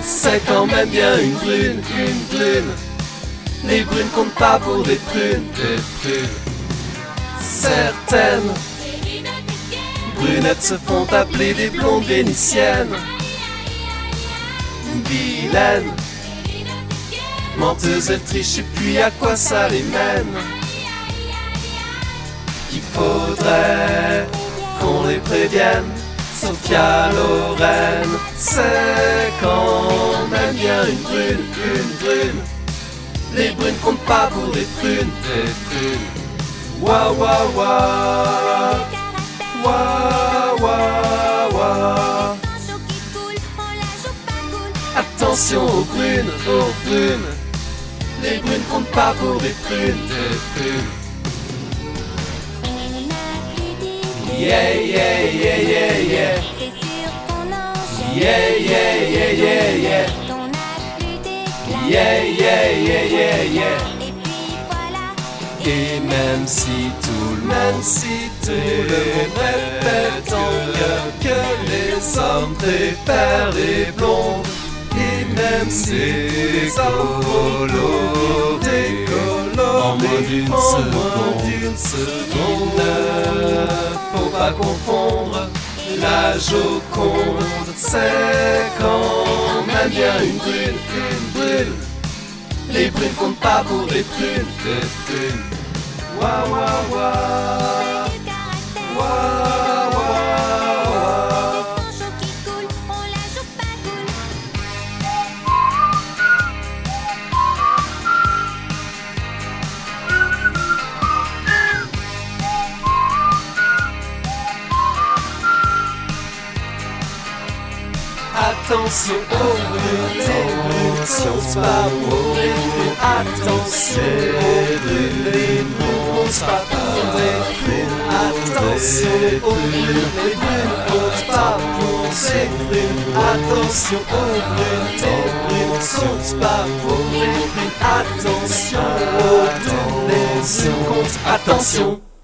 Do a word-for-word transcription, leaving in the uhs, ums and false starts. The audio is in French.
c'est quand même bien une brune, une brune. Les brunes comptent pas pour des prunes, des prunes. Certaines brunettes se font appeler des blondes vénitiennes. Vilaines, menteuses, elles trichent et puis à quoi ça les mène? Il faudrait qu'on les prévienne. Sophia Loren, c'est quand même bien une brune, une brune. Les brunes comptent pas pour des prunes, des prunes. Wa wa wa, wa wa wa. Attention aux brunes, aux brunes. Les brunes comptent pas pour des prunes, des prunes. Yeah, yeah, yeah, yeah, yeah. Yeah, yeah, yeah, yeah, yeah. Yeah, yeah, yeah, yeah, yeah. Et même si tout le monde, si tout le monde répète en chœur que les hommes préfèrent les blondes, et même si les écolos décolorent en moins d'une seconde, seconde, ne faut pas confondre la Joconde, c'est quand même bien une brune, une brune. Les brunes comptent pas pour des prunes, des prunes. Wa wa wa, wa wa wa. Attention aux brunes, les brunes comptent pas pour des prunes. Attention aux brunes, les brunes comptent pas pour des prunes. Attention aux brunes, les brunes comptent pas pour des prunes. Attention aux brunes, les brunes comptent pas pour des prunes. Attention aux brunes, les brunes comptent. Attention.